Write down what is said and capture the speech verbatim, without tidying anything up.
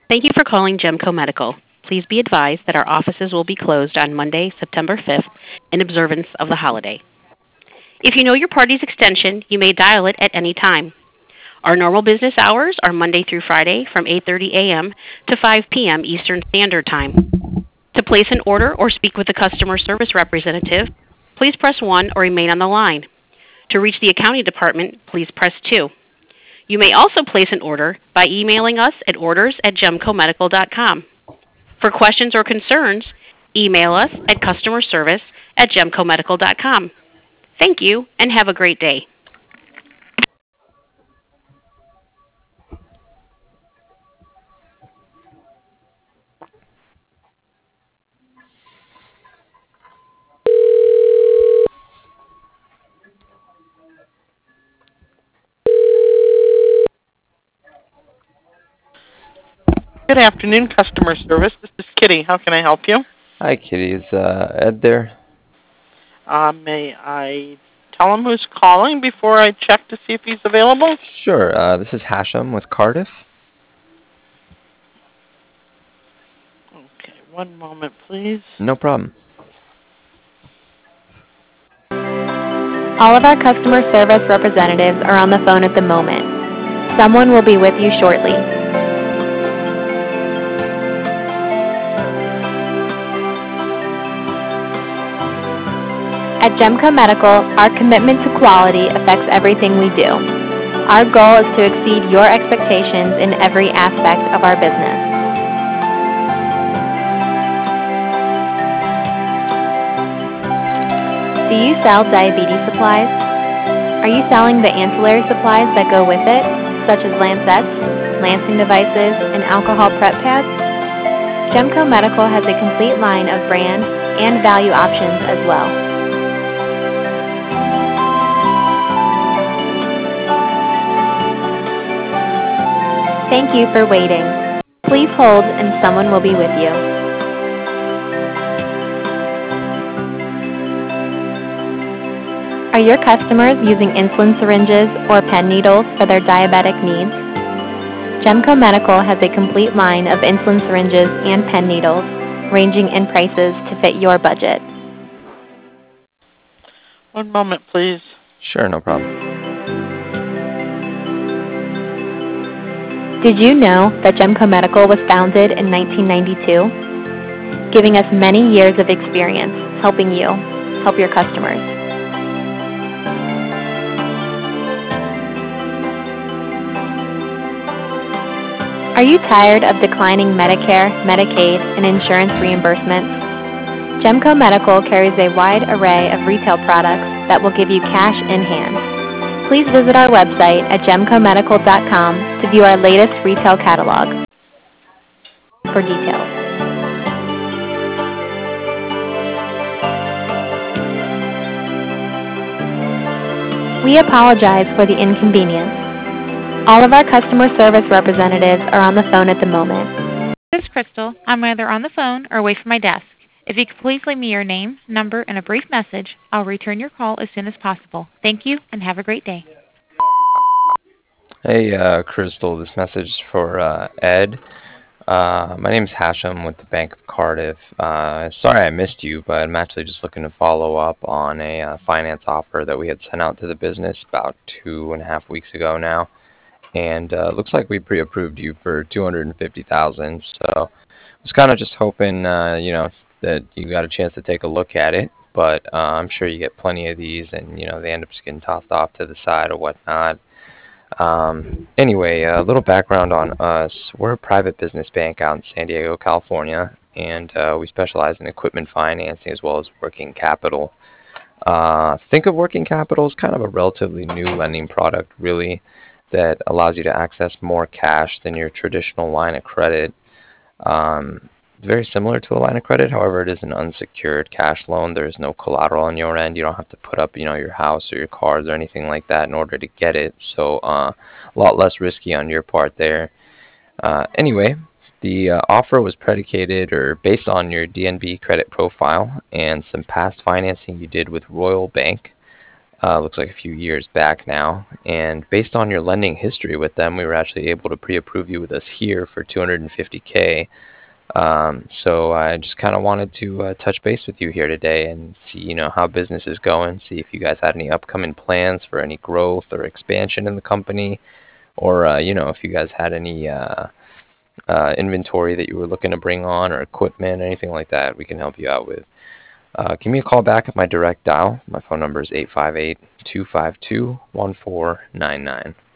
Thank you for calling Gemco Medical. Please be advised that our offices will be closed on Monday, September fifth, in observance of the holiday. If you know your party's extension, you may dial it at any time. Our normal business hours are Monday through Friday from eight thirty a.m. to five p.m. Eastern Standard Time. To place an order or speak with a customer service representative, please press one or remain on the line. To reach the accounting department, please press two. You may also place an order by emailing us at orders at gemcomedical dot com. For questions or concerns, email us at customer service at gemcomedical dot com. Thank you and have a great day. Good afternoon, customer service. This is Kitty. How can I help you? Hi, Kitty. Is uh, Ed there? Uh, may I tell him who's calling before I check to see if he's available? Sure. Uh, this is Hashem with Cardiff. Okay, one moment, please. No problem. All of our customer service representatives are on the phone at the moment. Someone will be with you shortly. At Gemco Medical, our commitment to quality affects everything we do. Our goal is to exceed your expectations in every aspect of our business. Do you sell diabetes supplies? Are you selling the ancillary supplies that go with it, such as lancets, lancing devices, and alcohol prep pads? Gemco Medical has a complete line of brand and value options as well. Thank you for waiting. Please hold and someone will be with you. Are your customers using insulin syringes or pen needles for their diabetic needs? Gemco Medical has a complete line of insulin syringes and pen needles, ranging in prices to fit your budget. One moment, please. Sure, no problem. Did you know that Gemco Medical was founded in nineteen ninety-two, giving us many years of experience helping you help your customers? Are you tired of declining Medicare, Medicaid, and insurance reimbursements? Gemco Medical carries a wide array of retail products that will give you cash in hand. Please visit our website at gemco medical dot com to view our latest retail catalog for details. We apologize for the inconvenience. All of our customer service representatives are on the phone at the moment. This is Crystal. I'm either on the phone or away from my desk. If you could please leave me your name, number, and a brief message, I'll return your call as soon as possible. Thank you, and have a great day. Hey, uh, Crystal. This message is for uh, Ed. Uh, my name is Hashem with the Bank of Cardiff. Uh, sorry I missed you, but I'm actually just looking to follow up on a uh, finance offer that we had sent out to the business about two and a half weeks ago now. And uh, looks like we pre-approved you for two hundred fifty thousand dollars. So I was kind of just hoping, uh, you know, that you got a chance to take a look at it, but uh, I'm sure you get plenty of these, and you know they end up just getting tossed off to the side or whatnot. Um, anyway, a little background on us. We're a private business bank out in San Diego, California, and uh, we specialize in equipment financing as well as working capital. Uh, think of working capital as kind of a relatively new lending product, really, that allows you to access more cash than your traditional line of credit. Um, very similar to a line of credit. However, it is an unsecured cash loan. There is no collateral on your end. You don't have to put up, you know, your house or your cars or anything like that in order to get it. So uh, a lot less risky on your part there. Uh, anyway, the uh, offer was predicated or based on your D N B credit profile and some past financing you did with Royal Bank. Uh, looks like a few years back now. And based on your lending history with them, we were actually able to pre-approve you with us here for two hundred fifty K. Um, so I just kind of wanted to uh, touch base with you here today and see, you know, how business is going, see if you guys had any upcoming plans for any growth or expansion in the company, or, uh, you know, if you guys had any uh, uh, inventory that you were looking to bring on or equipment, anything like that we can help you out with. Uh, give me a call back at my direct dial. My phone number is eight five eight, two five two, one four nine nine.